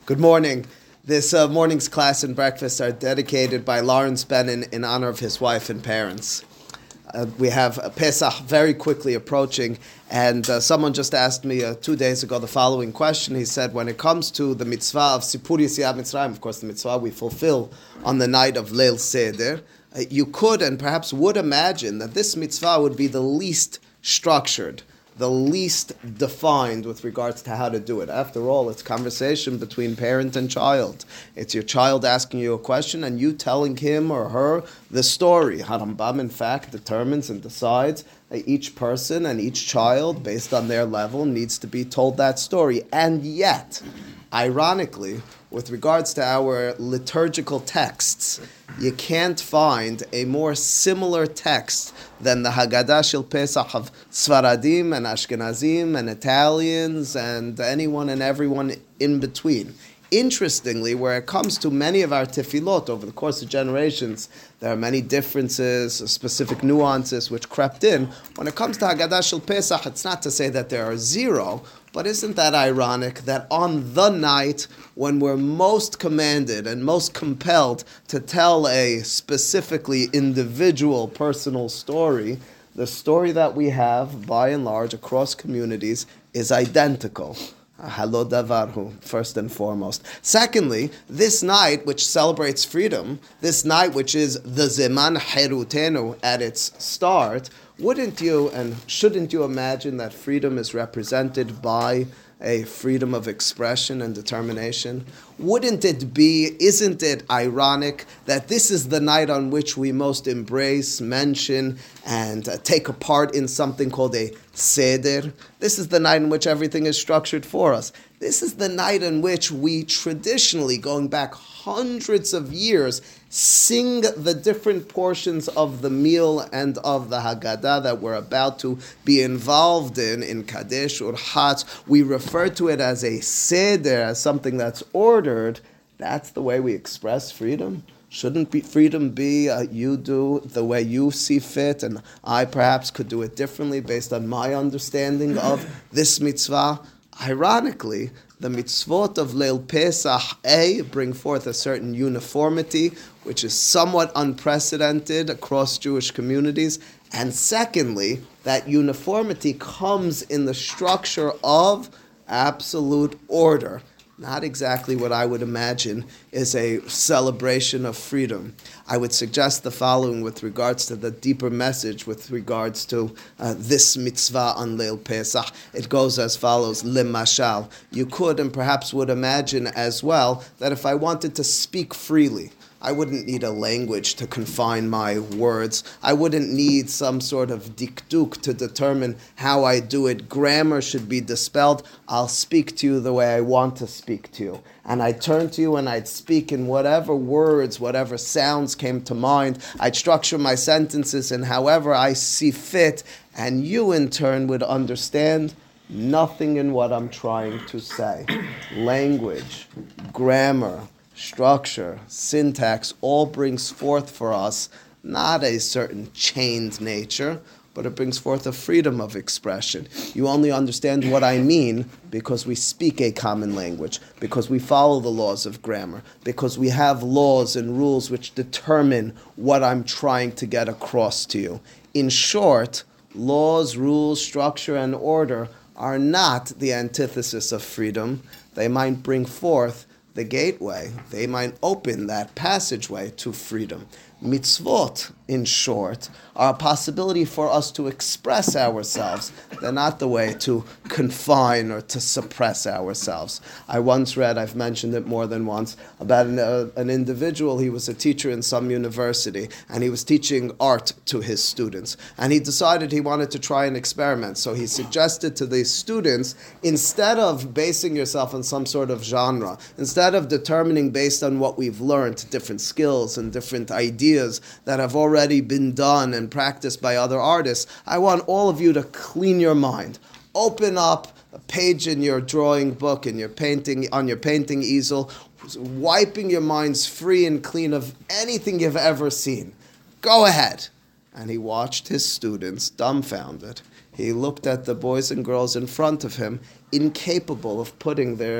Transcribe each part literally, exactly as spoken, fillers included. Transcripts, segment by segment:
Good morning. This uh, morning's class and breakfast are dedicated by Lawrence Benin in honor of his wife and parents. Uh, we have uh, Pesach very quickly approaching, and uh, someone just asked me uh, two days ago the following question. He said, when it comes to the mitzvah of Sipur Yetziat Mitzrayim, of course the mitzvah we fulfill on the night of Leil Seder, uh, you could and perhaps would imagine that this mitzvah would be the least structured, the least defined with regards to how to do it. After all, it's conversation between parent and child. It's your child asking you a question and you telling him or her the story. Harambam, in fact, determines and decides that each person and each child, based on their level, needs to be told that story. And yet, ironically, with regards to our liturgical texts, you can't find a more similar text than the Haggadah Shel Pesach of Sfaradim and Ashkenazim and Italians and anyone and everyone in between. Interestingly, where it comes to many of our tefillot over the course of generations, there are many differences, specific nuances which crept in. When it comes to Haggadah Shel Pesach, it's not to say that there are zero, but isn't that ironic that on the night when we're most commanded and most compelled to tell a specifically individual personal story, the story that we have, by and large, across communities is identical? Halo davarhu, first and foremost. Secondly, this night which celebrates freedom, this night which is the Zeman Herutenu at its start, wouldn't you and shouldn't you imagine that freedom is represented by a freedom of expression and determination? Wouldn't it be, isn't it ironic that this is the night on which we most embrace, mention, and uh, take a part in something called a Seder? This is the night in which everything is structured for us. This is the night in which we traditionally, going back hundreds of years, sing the different portions of the meal and of the Haggadah that we're about to be involved in, in Kadesh or Hatz. We refer to it as a Seder, as something that's ordered. That's the way we express freedom. Shouldn't be freedom be uh, you do the way you see fit, and I perhaps could do it differently based on my understanding of this mitzvah? Ironically, the mitzvot of Leil Pesach, A, bring forth a certain uniformity, which is somewhat unprecedented across Jewish communities, and secondly, that uniformity comes in the structure of absolute order. Not exactly what I would imagine is a celebration of freedom. I would suggest the following with regards to the deeper message with regards to uh, this mitzvah on Leil Pesach. It goes as follows, Lemashal. You could and perhaps would imagine as well that if I wanted to speak freely, I wouldn't need a language to confine my words. I wouldn't need some sort of dikduk to determine how I do it. Grammar should be dispelled. I'll speak to you the way I want to speak to you. And I'd turn to you and I'd speak in whatever words, whatever sounds came to mind. I'd structure my sentences in however I see fit. And you in turn would understand nothing in what I'm trying to say. Language, grammar, structure, syntax, all brings forth for us not a certain chained nature, but it brings forth a freedom of expression. You only understand what I mean because we speak a common language, because we follow the laws of grammar, because we have laws and rules which determine what I'm trying to get across to you. In short, laws, rules, structure, and order are not the antithesis of freedom. They might bring forth the gateway. They might open that passageway to freedom. Mitzvot, in short, are a possibility for us to express ourselves. They're not the way to confine or to suppress ourselves. I once read, I've mentioned it more than once, about an, uh, an individual. He was a teacher in some university, and he was teaching art to his students. And he decided he wanted to try an experiment. So he suggested to the students, instead of basing yourself on some sort of genre, instead of determining based on what we've learned, different skills and different ideas that have already been done and practiced by other artists, I want all of you to clean your mind. Open up a page in your drawing book, in your painting, on your painting easel, wiping your minds free and clean of anything you've ever seen. Go ahead. And he watched his students dumbfounded. He looked at the boys and girls in front of him, incapable of putting their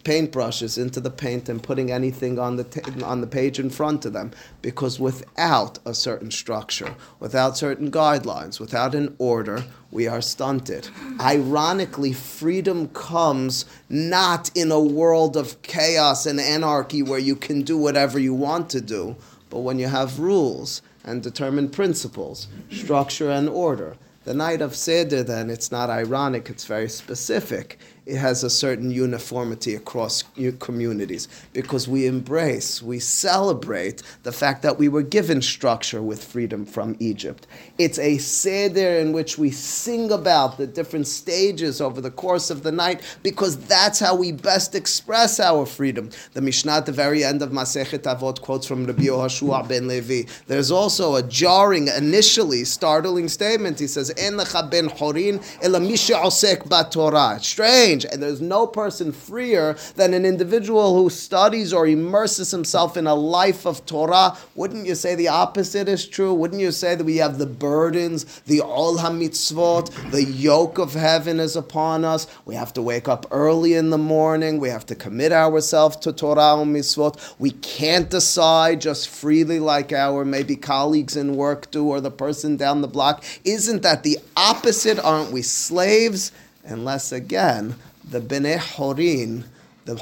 paintbrushes into the paint and putting anything on the ta- on the page in front of them, because without a certain structure, without certain guidelines, without an order, we are stunted. Ironically, freedom comes not in a world of chaos and anarchy where you can do whatever you want to do, but when you have rules and determined principles, structure and order. The night of Seder, then, it's not ironic, it's very specific. It has a certain uniformity across communities because we embrace, we celebrate the fact that we were given structure with freedom from Egypt. It's a Seder in which we sing about the different stages over the course of the night because that's how we best express our freedom. The Mishnah at the very end of Masechet Avot quotes from Rabbi Yehoshua ben Levi. There's also a jarring, initially startling statement. He says, En lecha ben horin ela mi she'osek b'Torah. It's strange. And there's no person freer than an individual who studies or immerses himself in a life of Torah. Wouldn't you say the opposite is true? Wouldn't you say that we have the burdens, the ol ha-mitzvot, the yoke of heaven is upon us? We have to wake up early in the morning. We have to commit ourselves to Torah and mitzvot. We can't decide just freely like our maybe colleagues in work do or the person down the block. Isn't that the opposite? Aren't we slaves? Unless, again, the Bnei Horin, the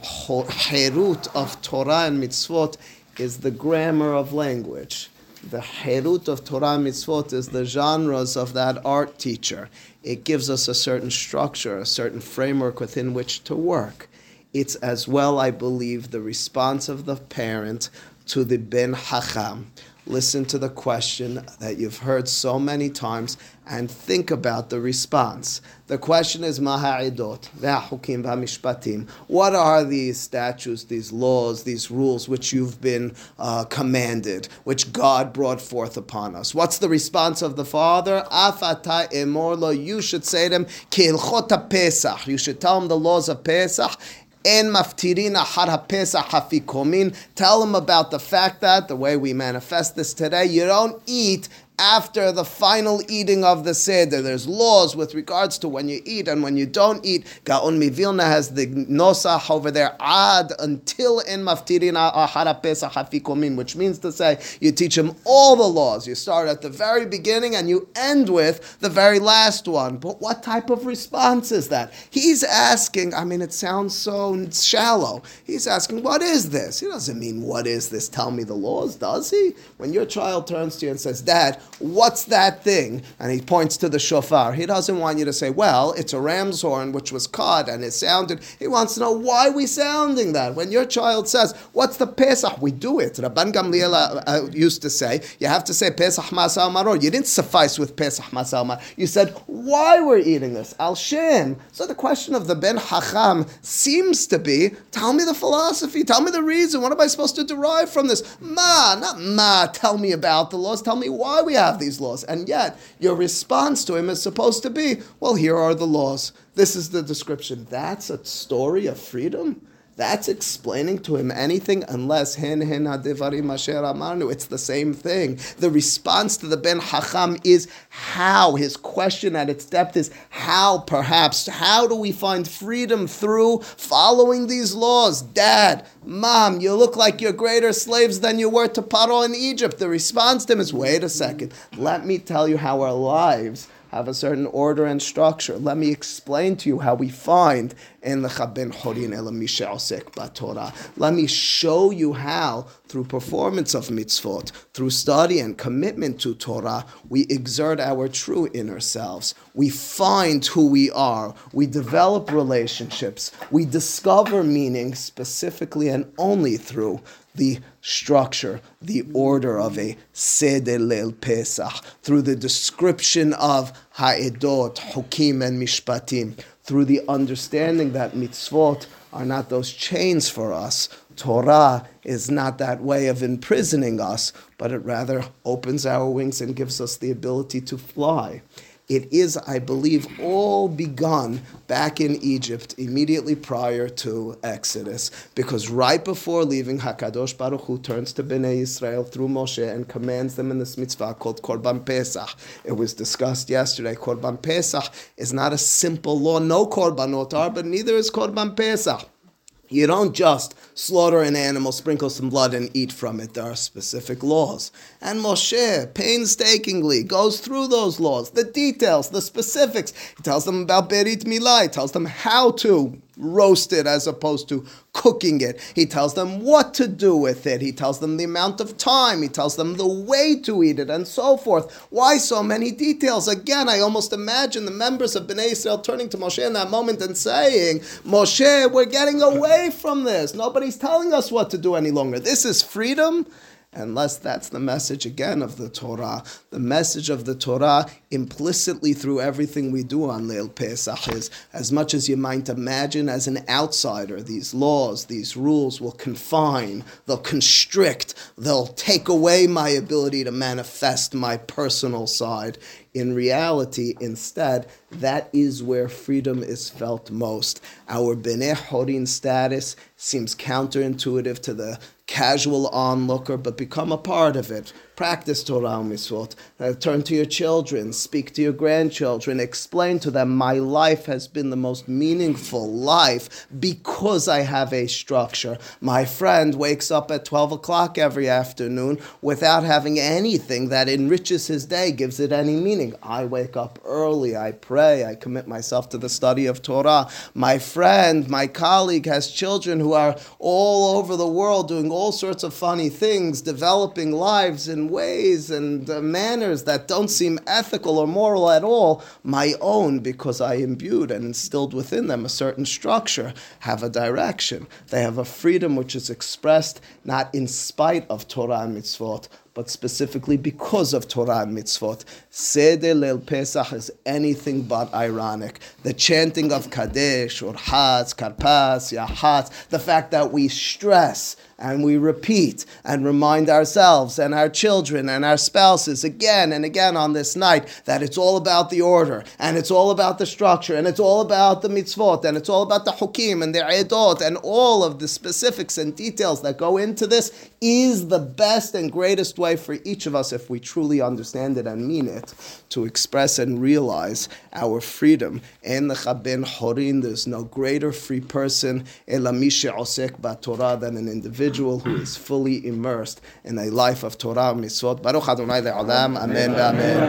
herut of Torah and mitzvot, is the grammar of language. The herut of Torah and mitzvot is the genres of that art teacher. It gives us a certain structure, a certain framework within which to work. It's as well, I believe, the response of the parent to the Ben Hacham. Listen to the question that you've heard so many times and think about the response. The question is, Ma ha'idot, ve'achukim ve'amishpatim. What are these statutes, these laws, these rules which you've been uh, commanded, which God brought forth upon us? What's the response of the father? Af ata emor lo, you should say to them, K'ilchot Pesach. You should tell them the laws of Pesach. En maftirin achar haPesach hafikomin. Tell them about the fact that, the way we manifest this today, you don't eat after the final eating of the Seder. There's laws with regards to when you eat and when you don't eat. Gaon Mivilna has the nosach over there, ad, until en maftirin achar haPesach hafikomin, which means to say, you teach them all the laws. You start at the very beginning and you end with the very last one. But what type of response is that? He's asking, I mean, it sounds so shallow. He's asking, what is this? He doesn't mean, what is this? Tell me the laws, does he? When your child turns to you and says, Dad, what's that thing? And he points to the shofar. He doesn't want you to say, well, it's a ram's horn which was caught and it sounded. He wants to know, why are we sounding that? When your child says, what's the Pesach? We do it. Rabban Gamliel uh, uh, used to say, you have to say Pesach Masal Maror. You didn't suffice with Pesach Masal Maror. You said, why we're eating this? Al Shem. So the question of the Ben Hacham seems to be, tell me the philosophy, tell me the reason. What am I supposed to derive from this? Ma, not ma, tell me about the laws, tell me why we have these laws. And yet, your response to him is supposed to be, well, here are the laws. This is the description. That's a story of freedom? That's explaining to him anything unless hen hen hadevarim asher amarnu. It's the same thing. The response to the Ben Hacham is how. His question at its depth is how, perhaps. How do we find freedom through following these laws? Dad, Mom, you look like you're greater slaves than you were to Paro in Egypt. The response to him is, wait a second. Let me tell you how our lives have a certain order and structure. Let me explain to you how we find in the Ben Horin ela mi she'osek b'Torah. Let me show you how, through performance of mitzvot, through study and commitment to Torah, we exert our true inner selves. We find who we are. We develop relationships. We discover meaning specifically and only through the structure, the order of a Seder Leil Pesach, through the description of Ha'edot, Hukim, and Mishpatim, through the understanding that mitzvot are not those chains for us. Torah is not that way of imprisoning us, but it rather opens our wings and gives us the ability to fly. It is, I believe, all begun back in Egypt immediately prior to Exodus, because right before leaving, HaKadosh Baruch Hu turns to Bnei Yisrael through Moshe and commands them in this mitzvah called Korban Pesach. It was discussed yesterday. Korban Pesach is not a simple law. No korbanot are, but neither is Korban Pesach. You don't just slaughter an animal, sprinkle some blood, and eat from it. There are specific laws. And Moshe painstakingly goes through those laws, the details, the specifics. He tells them about Berit Milah. He tells them how to roast it as opposed to cooking it. He tells them what to do with it. He tells them the amount of time. He tells them the way to eat it and so forth. Why so many details? Again, I almost imagine the members of Bnei Israel turning to Moshe in that moment and saying, Moshe, we're getting away from this. Nobody's telling us what to do any longer. This is freedom. Unless that's the message again of the Torah. The message of the Torah implicitly through everything we do on Leil Pesach is, as much as you might imagine as an outsider, these laws, these rules will confine, they'll constrict, they'll take away my ability to manifest my personal side. In reality, instead, that is where freedom is felt most. Our Bnei Horin status seems counterintuitive to the casual onlooker, but become a part of it. Practice Torah Mitzvot. Uh, turn to your children. Speak to your grandchildren. Explain to them, my life has been the most meaningful life because I have a structure. My friend wakes up at twelve o'clock every afternoon without having anything that enriches his day, gives it any meaning. I wake up early. I pray. I commit myself to the study of Torah. My friend, my colleague has children who are all over the world doing all sorts of funny things, developing lives in ways and uh, manners that don't seem ethical or moral at all, my own, because I imbued and instilled within them a certain structure, have a direction. They have a freedom which is expressed not in spite of Torah and mitzvot, but specifically because of Torah and mitzvot. Seder Leil Pesach is anything but ironic. The chanting of Kadesh, or Hatz, Karpas, Yahatz, the fact that we stress and we repeat and remind ourselves and our children and our spouses again and again on this night that it's all about the order and it's all about the structure and it's all about the mitzvot and it's all about the hukim and the edot and all of the specifics and details that go into this is the best and greatest way for each of us, if we truly understand it and mean it, to express and realize our freedom. En lecha ben horin, there's no greater free person ela mi she'osek b'Torah than an individual who is fully immersed in a life of Torah and mitzvot. Baruch Adonai le'olam. Amen. Amen.